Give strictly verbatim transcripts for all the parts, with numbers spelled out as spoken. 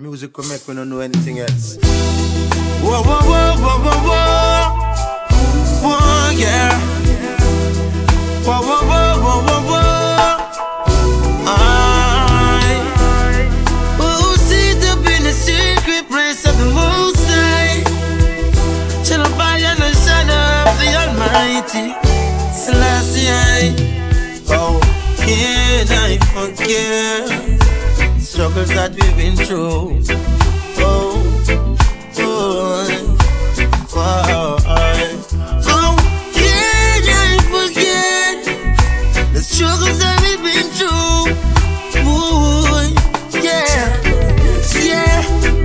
Music will make me not know anything else. Whoa, whoa, whoa, whoa, whoa, whoa. Whoa, yeah. Whoa, whoa, whoa, whoa, whoa, whoa. I who sit up in the secret place of the Most High, shall abide in the shadow of the Almighty. Selassie, oh, can I forget struggles that we've been through? Oh, oh, oh, oh, can I forget the struggles that we've been through? Boy, yeah, yeah.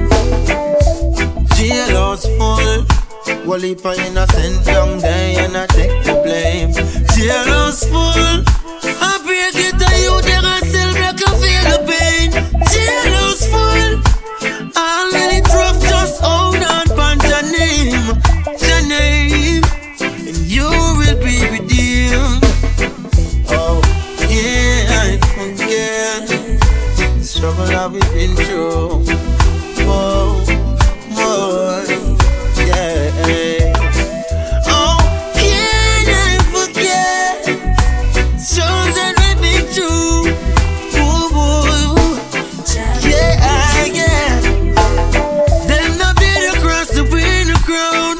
Jail house full, whole heap of innocent young day, and I take the blame. Jail house full, I break it to you, then I still make you feel the pain. Jail house full, all when it's rough, just hold on pan your name, your name, and you will be redeemed. Oh, yeah, I forget the struggle that we've been through. Whoa, whoa, yeah. Oh, can I forget struggles that we've been through? Whoa, whoa, yeah, yeah. Them not beat across the win the crown.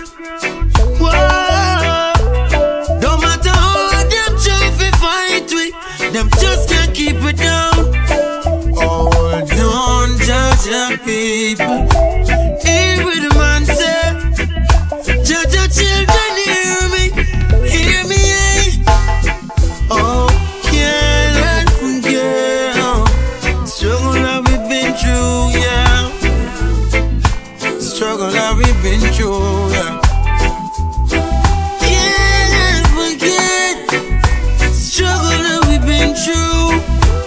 Whoa, no matter how them try to fight we, them just can't keep it down. Oh, don't judge your people. Hear what the man say. Judge your children, hear me, hear me, eh? Oh, can't let forget struggle that we've been through, yeah. Struggle that we've been through, yeah. Can't forget struggle that we've been through.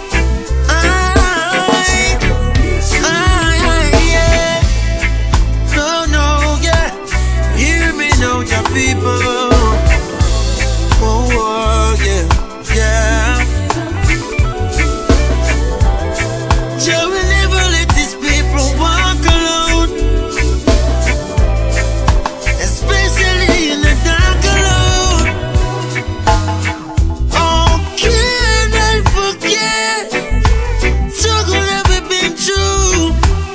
I, I, yeah. No, no, yeah. Hear me now, your people. Oh, oh, yeah, yeah. Jah will never let these people walk alone, especially in the dark alone. Oh, can I forget struggle that we've been through?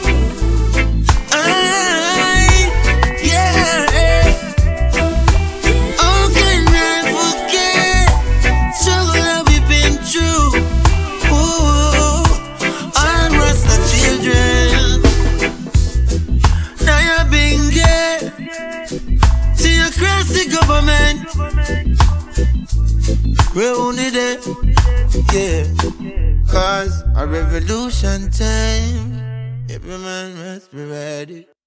I, yeah. Oh, can I forget struggle that we've been through? Ooh, all Rasta children, now you're being gay. See across the government, we're only there, yeah. Cause a revolution time, every man must be ready.